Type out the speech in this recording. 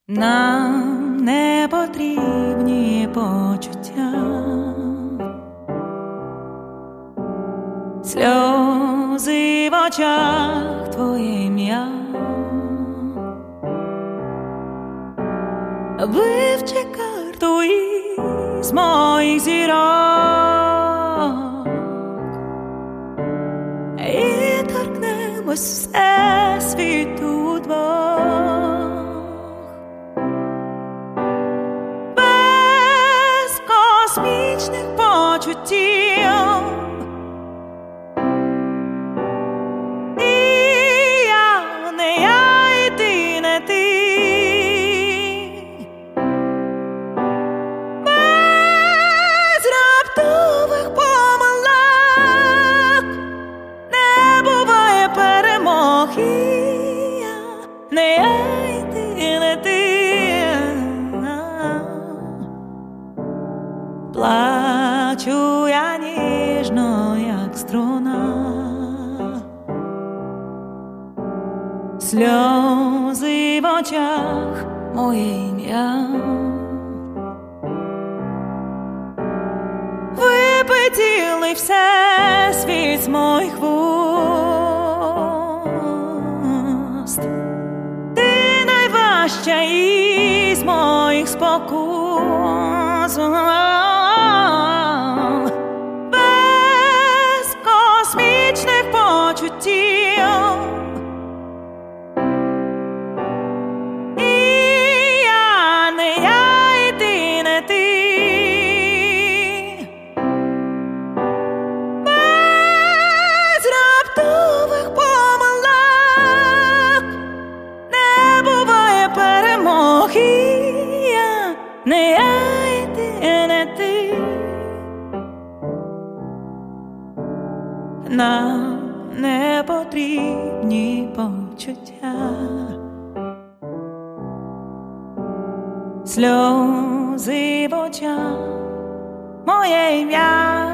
Нам не потрібні почуття, сльози в очах, твоє ім'я. Вивчи карту із моїх зірок і торкнемось всесвіту двох. Без космічних почуттів не я й ти, не ти. Плачу я ніжно, як струна, сльози в очах, моє ім'я. Випий цілий всесвіт з моїх вуст, найважча із моїх спокус. Без космічних почуттів і я, не я, і ти, не ти. Без раптових помилок не буває перемоги. Не я, і ти, не ти. Нам не потрібні почуття, сльози в очах, моє ім'я.